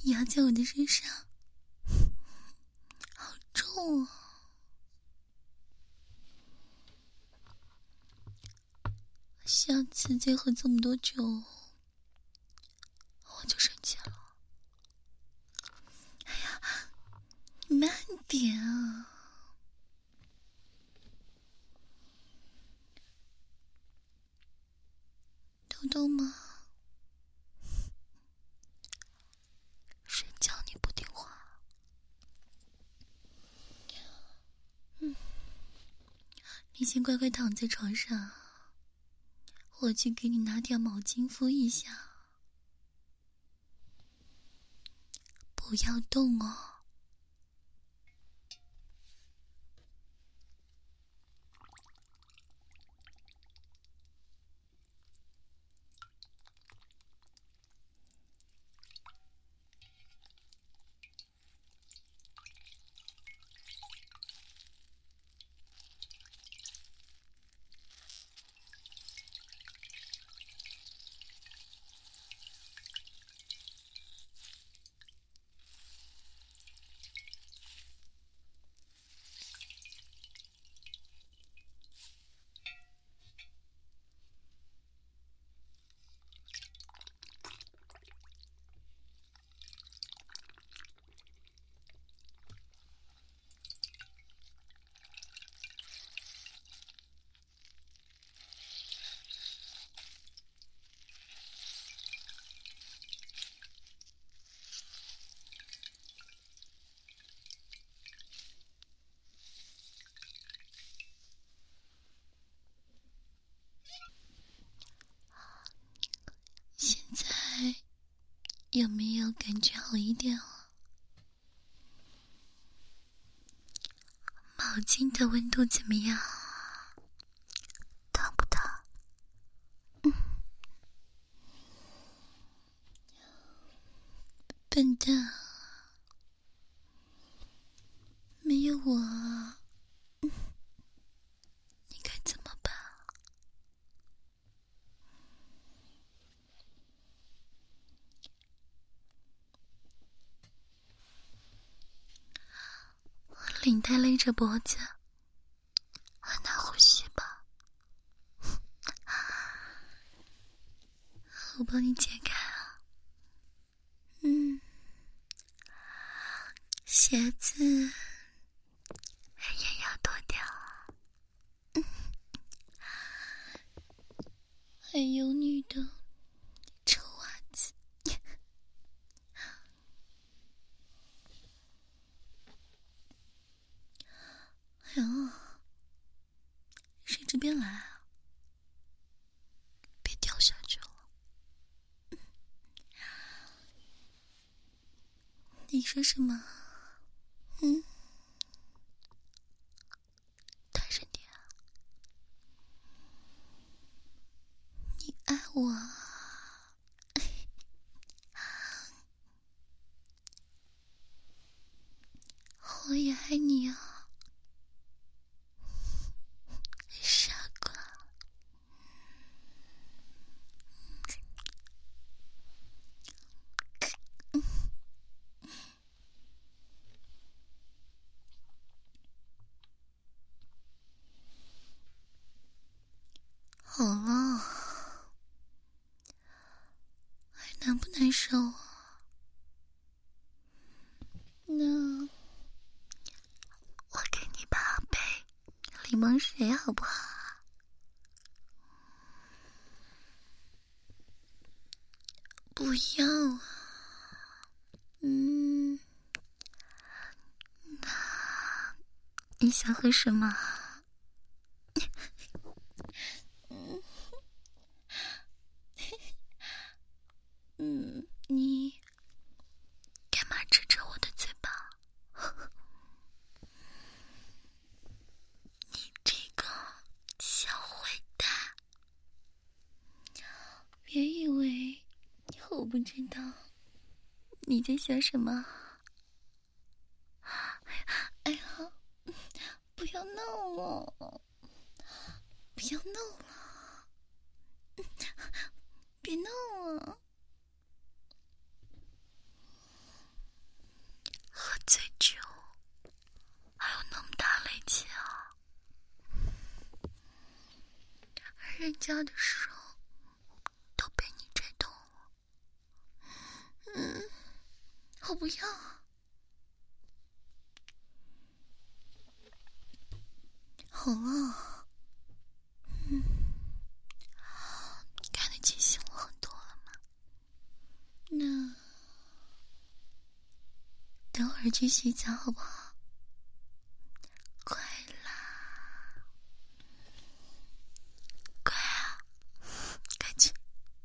压在我的身上，好重啊！下次再喝这么多酒，我就生气了。哎呀，你慢点啊！豆豆吗？睡觉你不听话。你先乖乖躺在床上，我去给你拿条毛巾敷一下。不要动哦。现在有没有感觉好一点啊？毛巾的温度怎么样？烫不烫？笨蛋，没有我，你该怎么办？领带勒着脖子，很难呼吸吧？我帮你解开啊。鞋子也要脱掉啊。还有你的臭袜子。哎呦，睡这边来啊，别掉下去了。你说什么？大声点啊！你爱我啊？我也爱你啊，傻瓜。好了，还难不难受啊？那我给你泡杯柠檬水好不好？不要啊。那你想喝什么？你干嘛指着我的嘴巴？你这个小坏蛋，别以为我不知道你在想什么。哎呀，不要闹了，不要闹了，别闹了。 人家的手都被你拽动了。我不要。好了，看得清醒我很多了吗？那等会儿去洗澡好不好？快啦，快啊，快去。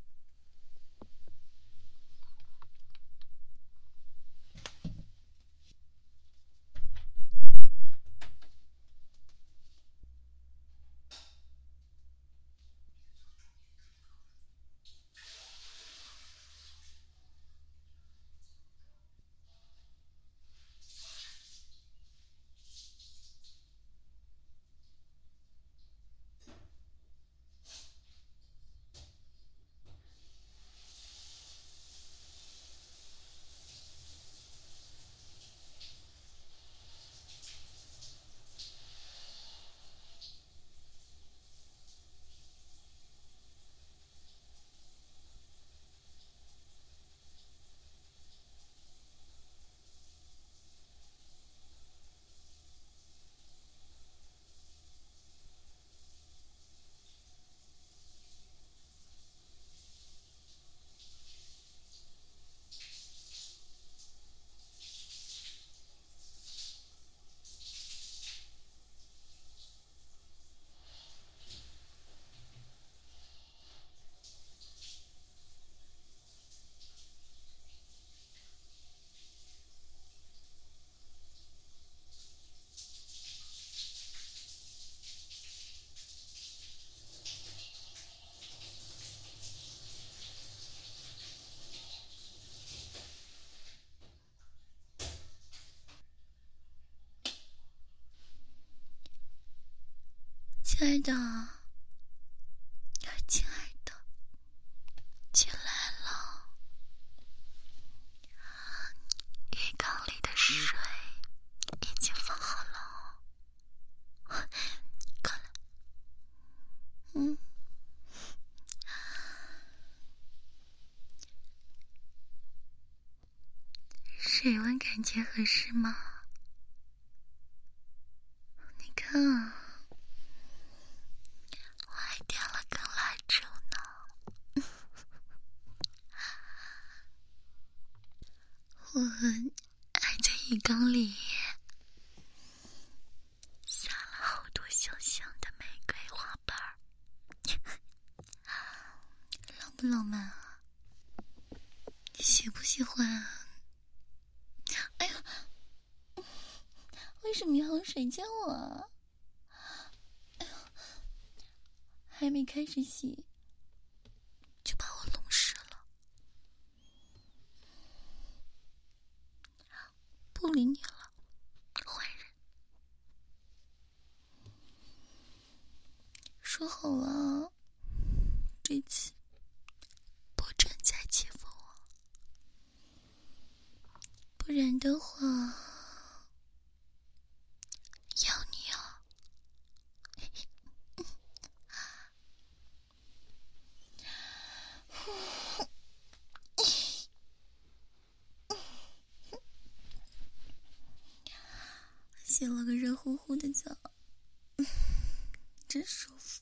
亲爱的，亲爱的，起来了。浴缸里的水已经放好了，快来。水温感觉合适吗？你看啊，我还点了根蜡烛呢。我还在浴缸里撒了好多香香的玫瑰花瓣儿，浪不浪漫啊？喜不喜欢啊？哎呀，为什么要用水溅我啊？哎呀，还没开始洗就把我弄湿了。不理你了，坏人。说好了，这次不准再欺负我，不然的话要你啊。洗了个热乎乎的澡，真舒服。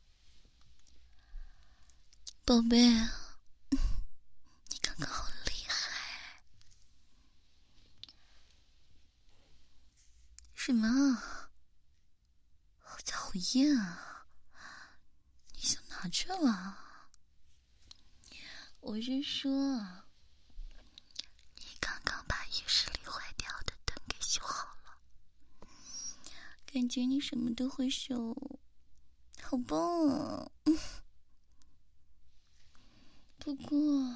宝贝，你刚刚好厉害。什么啊？好讨厌啊！你想哪去了？我是说，你刚刚把浴室里坏掉的灯给修好了，感觉你什么都会修，好棒啊！不过我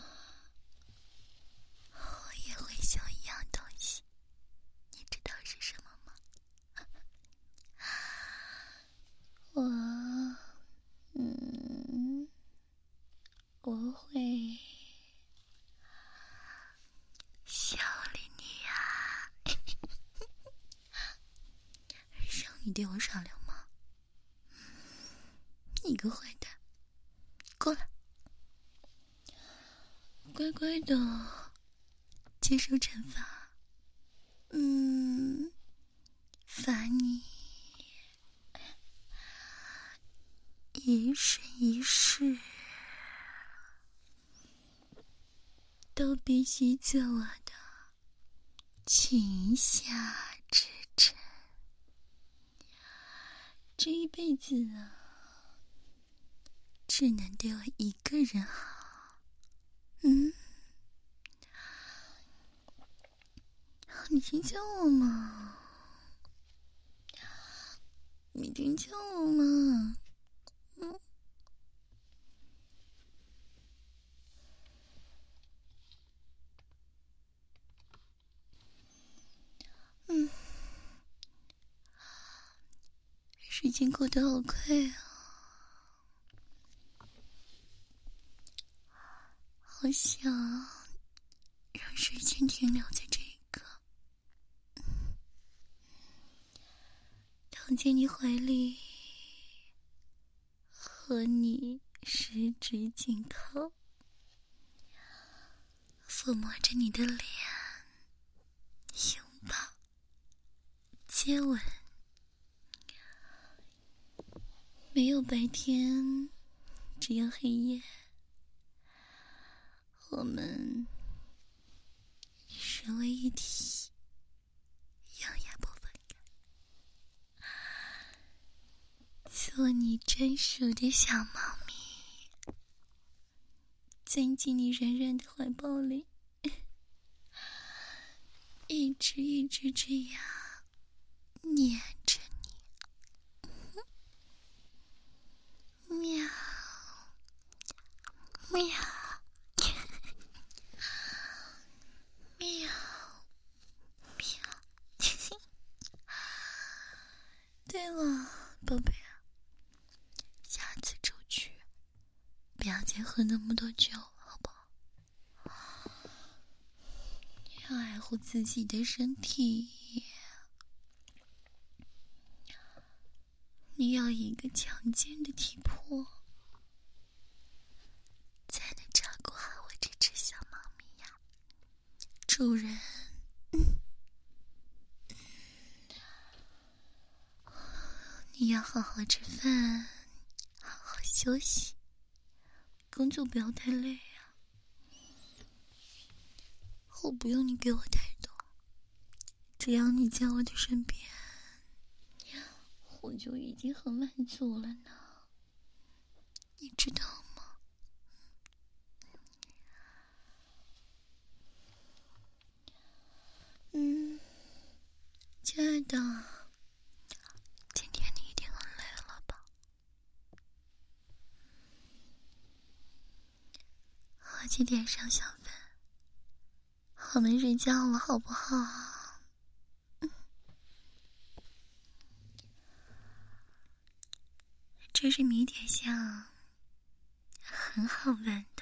也会修一样东西，你知道是什么吗？我会修理你呀！让你对我耍流氓，你个坏蛋！ 过来，乖乖的接受惩罚。罚你一生一世都必须做我的裙下之臣。这一辈子啊，只能对我一个人好。你听见我吗？你听见我吗？时间过得好快啊，好想让时间停留在这一刻，躺进你怀里，和你十指紧扣，抚摸着你的脸，拥抱，接吻。没有白天，只有黑夜，我们融为一体，永远不分开。做你专属的小猫咪，钻进你软软的怀抱里，一直一直这样黏着你。喵喵喵喵。对了，宝贝啊，下次出去不要再喝那么多酒，好不好？要爱护自己的身体。你要一个强健的体魄，才能照顾好我这只小猫咪呀，主人。你要好好吃饭，好好休息，工作不要太累啊。我不用你给我太多，只要你在我的身边，我就已经很满足了呢，你知道吗？亲爱的，今天你一定很累了吧？我去点上小饭，我们睡觉了好不好？这是迷迭香，很好闻的。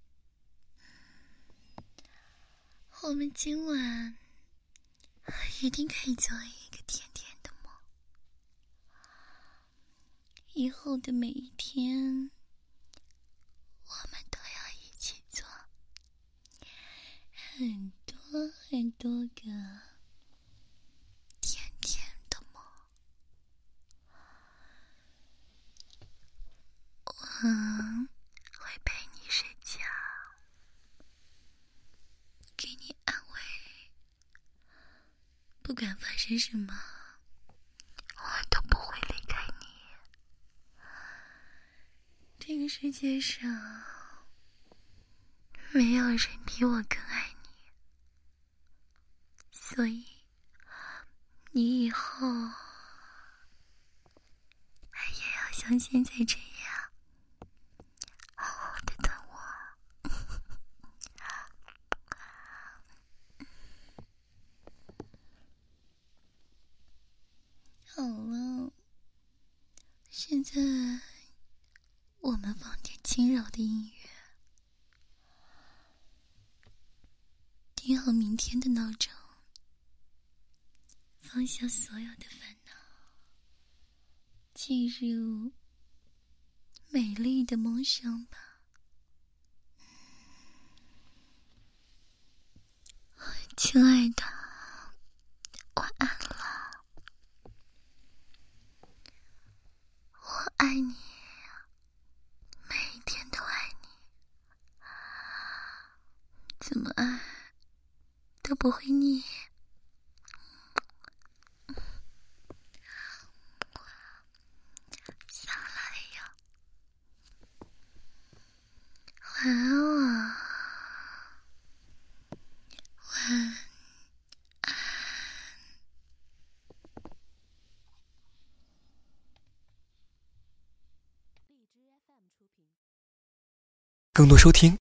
我们今晚一定可以做一个甜甜的梦，以后的每一天，我们都要一起做很多很多个甜甜的梦。我会陪你睡觉，给你安慰，不管发生什么，我都不会离开你。这个世界上没有人比我更爱你，所以你以后也要像现在这样好好的等我。好了，现在我们放点轻柔的音乐，定好明天的闹钟，放下所有的烦恼，进入美丽的梦乡吧。 亲爱的，晚安了。我爱你，每一天都爱你，怎么爱都不会腻。下来呀，晚安啊，晚安。 更多收听